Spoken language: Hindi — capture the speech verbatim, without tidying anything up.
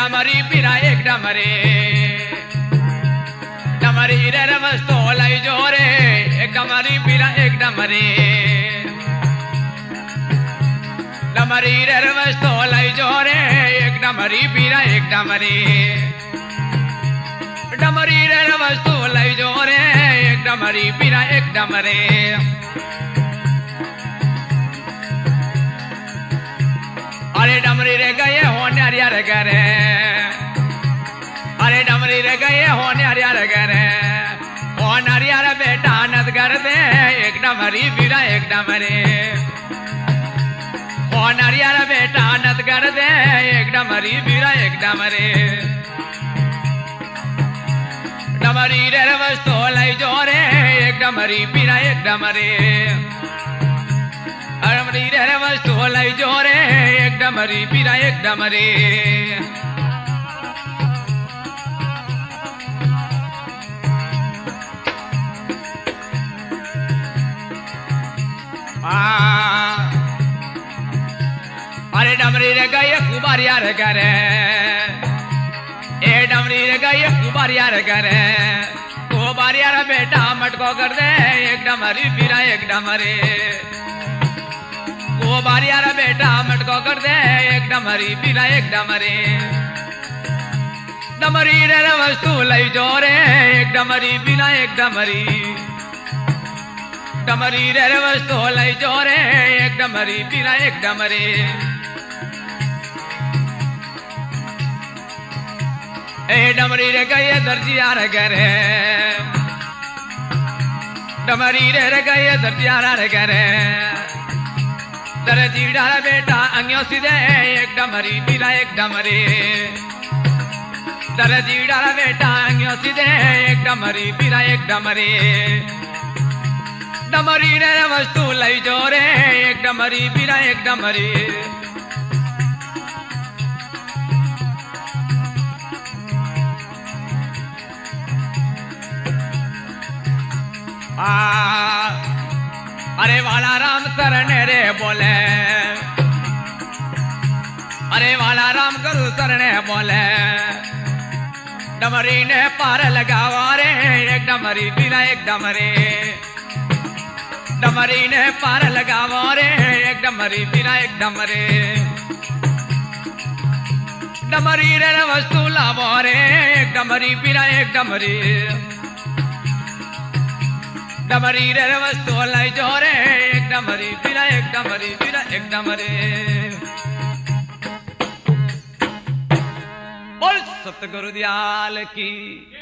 डमरी पीरा एक डमरे डमरी रे वस्तु लाई जोरे एक डमरी पीरा एक डमरे डमरी रे वस्तु लाई जोरे एक डमरी पीरा एक डमरे डमरी रे वस्तु लाई जोरे एक डमरी पीरा एक डमरे अरे डमरी रे गए होने हरियार करे अरे डमरी रे गए होने हरियार करे होन हरियार बेटा नद कर दे एक डमरी पीरा एक डमरे होन हरियार बेटा नद कर दे एक डमरी पीरा एक डमरे डमरी रे वस्तु लाई जोरे एक डमरी पीरा एक डमरे डमरी रे वस्तु लाई जोरे एक डमरी पीरा एक डमरे अरे डमरी रे गए कुबारिया रे करे ए डमरी रे गए कुबारिया रे करे कुबारिया रे बेटा मटको कर दे एक डमरी पीरा एक डमरे कुबारिया रे बेटा मटको कर दे एक डमरी पीरा एक डमरे डमरी रे वस्तु लाई जोरे एक डमरी पीरा एक डमरी डमरी रे वस्तु लाई जोरे एक डमरी पीरा एक डमरे ए डमरी रे गए दर्जिया रे करे डमरी रे रे गए दर्जिया रे करे दर्जी डाला बेटा अंग्यो सीधे एक डमरी पीरा एक डमरे दर्जी डाला बेटा अंग्यो सीधे एक डमरी पीरा एक डमरे डमरी रे वस्तु लाई जोरे एक डमरी पीरा एक डमरे आ अरे वाला राम शरण रे बोले अरे वाला राम गुरु शरण बोले डमरी ने पार लगावा रे एक डमरी पीरा एक डमरे डमरी ने पार लगावा रे एक डमरी पीरा एक डमरे डमरी रे वस्तु लावो रे एक डमरी पीरा एक डमरे डमरी रे वस्तु लाई जोरे एक डमरी पीरा एक डमरी पीरा एक डमरे बोल सतगुरु दयाल की।